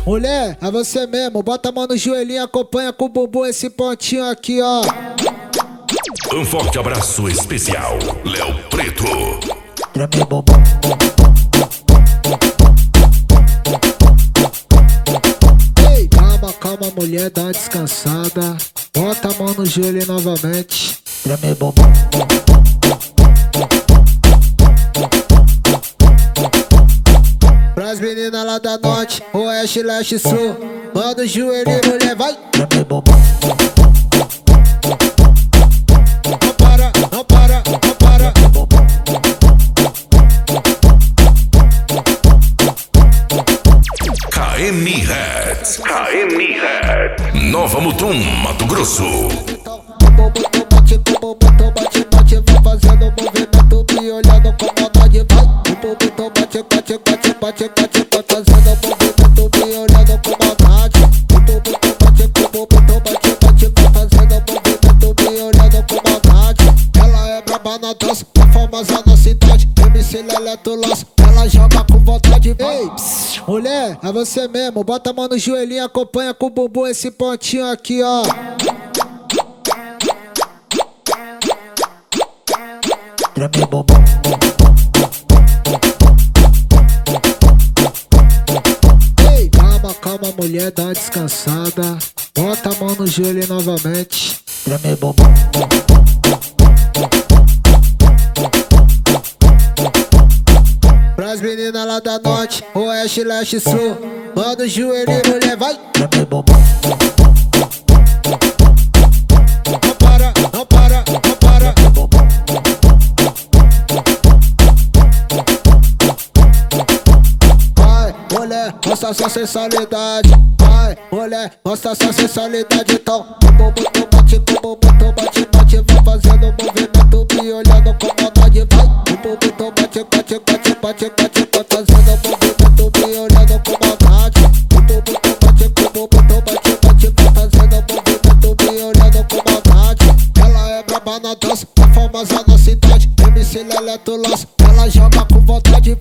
mulher, é você mesmo. Bota a mão no joelhinho, acompanha com o bumbum esse pontinho aqui, ó. Um forte abraço especial, Léo Preto. Treme bumbum. Ei, calma, calma, mulher, dá uma descansada. Bota a mão no joelho novamente. Treme bumbum. Pras meninas lá da norte, oeste, leste, sul. Manda o joelho, mulher, vai. Treme bumbum. Não para, não para, não para. KM Hats. Nova Mutum, Mato Grosso. Vai fazendo movimento, me olhando com maldade, vai. Bate, fazendo movimento, me olhando com maldade. Vai fazendo movimento, me olhando com maldade. Ela é braba na dança, é famosa na cidade. MC Leleto Laço, ela joga com vontade. Ei, pss, mulher, é você mesmo. Bota a mão no joelhinho, acompanha com o bumbum esse pontinho aqui, ó. Treme bumbum. Ei, calma, calma, mulher, dá uma descansada. Bota a mão no joelho novamente. Treme bumbum. Pras meninas lá da norte, oeste, leste, sul. Manda o joelho, mulher, vai. Treme bumbum. Não para, não para, não para. Vai, mulher, mostra sua sensualidade. Vai, mulher, mostra sua sensualidade. Então, bate, vai fazendo movimento, me olhando com maldade. Vai, bate, fazendo movimento, me olhando com maldade. Vai fazendo movimento, me olhando com maldade. Ela é braba na dança, é famosa na cidade. MC Leleto Laço, ela joga com vontade.